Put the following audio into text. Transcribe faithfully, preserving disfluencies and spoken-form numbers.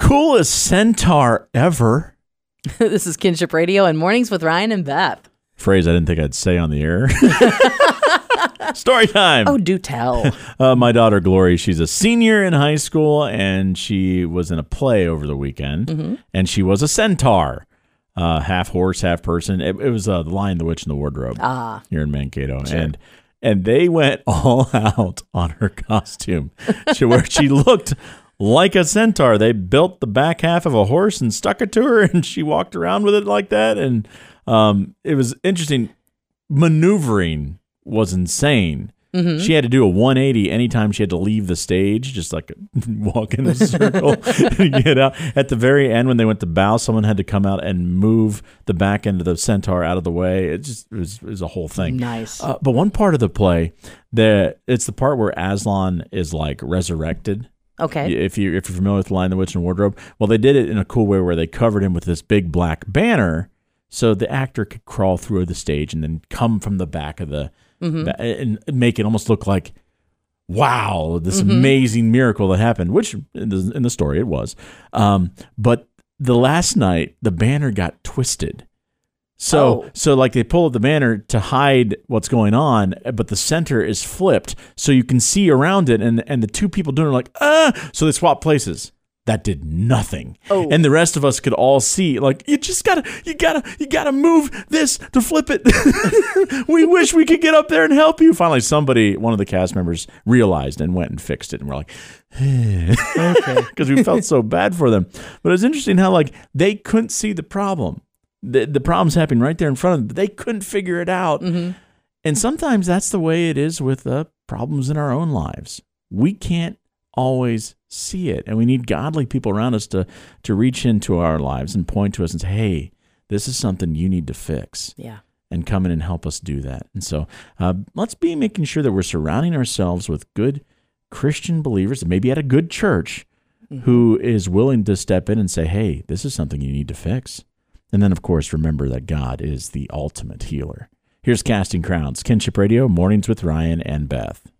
coolest centaur ever. This is Kinship Radio and Mornings with Ryan and Beth. Phrase I didn't think I'd say on the air. Story time. Oh, do tell. Uh, my daughter, Glory, she's a senior in high school, and she was in a play over the weekend, mm-hmm. and she was a centaur, uh, half horse, half person. It, it was uh, The Lion, the Witch, and the Wardrobe ah. here in Mankato. Sure. And and they went all out on her costume, she, where she looked like a centaur. They built the back half of a horse and stuck it to her, and she walked around with it like that. And um, it was interesting. Maneuvering was insane. Mm-hmm. She had to do a one eighty anytime she had to leave the stage, just like walk in a circle and get out. At the very end, when they went to bow, someone had to come out and move the back end of the centaur out of the way. It just it was, it was a whole thing. Nice. Uh, but one part of the play, the it's the part where Aslan is like resurrected. Okay. If you if you're familiar with The Lion, the Witch, and Wardrobe, well, they did it in a cool way where they covered him with this big black banner, so the actor could crawl through the stage and then come from the back of the mm-hmm. ba- and make it almost look like, wow, this mm-hmm. amazing miracle that happened. Which in the, in the story it was, um, but the last night the banner got twisted. So, oh. so like they pull up the banner to hide what's going on, but the center is flipped, so you can see around it, and and the two people doing it are like, ah, so they swap places. That did nothing. Oh. And the rest of us could all see, like, you just gotta, you gotta, you gotta move this to flip it. We wish we could get up there and help you. Finally, somebody, one of the cast members, realized and went and fixed it. And we're like, okay, because we felt so bad for them. But it's interesting how, like, they couldn't see the problem. The, the problem's happening right there in front of them, but they couldn't figure it out. Mm-hmm. And sometimes that's the way it is with uh, problems in our own lives. We can't always see it, and we need godly people around us to to reach into our lives and point to us and say, hey, this is something you need to fix. Yeah. And come in and help us do that. And so uh, let's be making sure that we're surrounding ourselves with good Christian believers, maybe at a good church, mm-hmm. who is willing to step in and say, hey, this is something you need to fix. And then, of course, remember that God is the ultimate healer. Here's Casting Crowns, Kinship Radio, Mornings with Ryan and Beth.